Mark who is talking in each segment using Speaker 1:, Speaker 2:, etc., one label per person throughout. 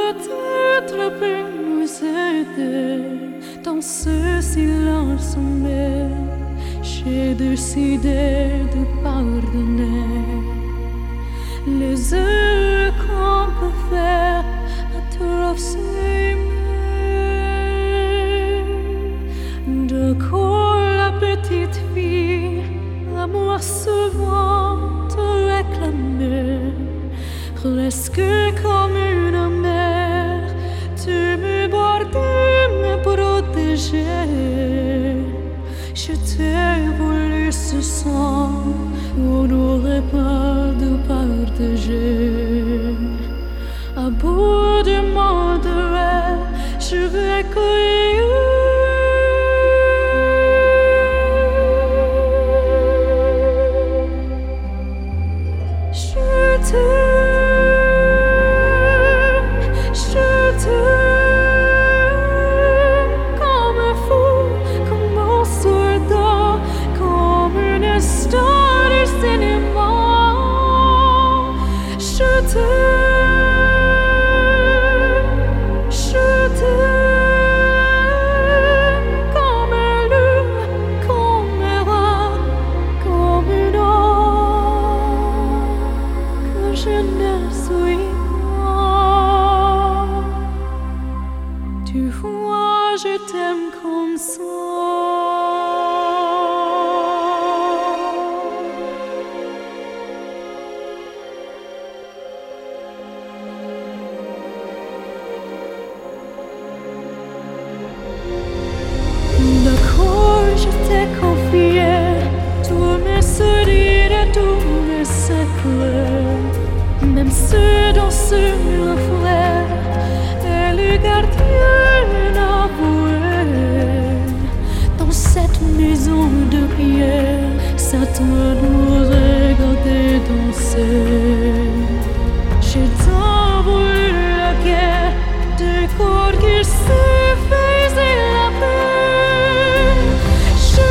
Speaker 1: peut-être peut nous aider dans ce silence sommaire. J'ai décidé de pardonner les erreurs qu'on peut faire à trop s'aimer. D'accord, la petite fille, à moi souvent te réclamer, presque comme une mère, tu me bordais, me protéger. Je t'ai voulu ce sang, on n'aurait pas de partager. À bout de mon rêve, je vais cueillir. Tu vois, je t'aime comme ça. D'accord, je t'ai confié tous mes sourires et tous mes secrets, même ceux dont sur le frère et le gardien avoué. Dans cette maison de pierre, Satan nous regardait danser. Je t'en voulu la guerre, de corps qui se faisait la paix. Je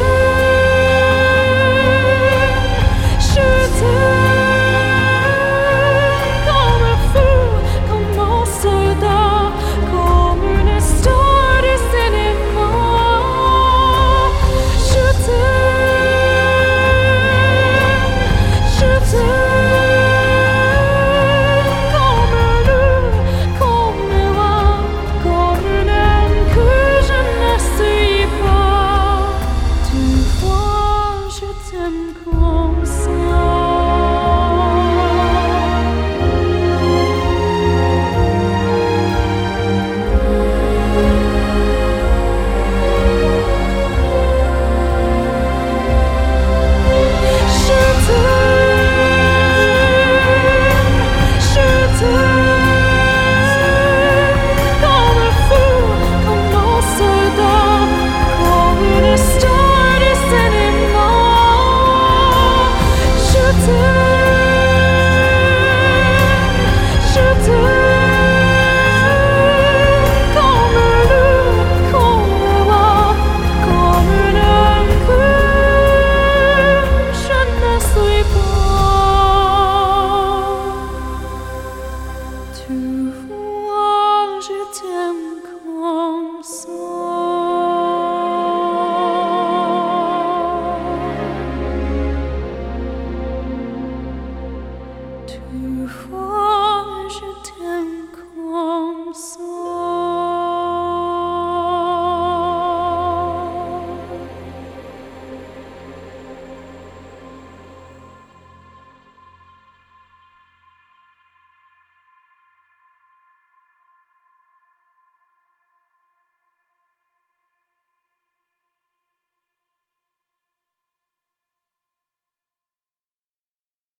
Speaker 1: t'aime comme un fou, comme un soldat, comme une histoire de cinéma. Je t'aime comme un loup, comme un roi, comme une âme que je ne suis pas. Tu vois, je t'aime comme ça. Tu vois, je t'aime comme ça. Tu vois, je t'aime comme ça.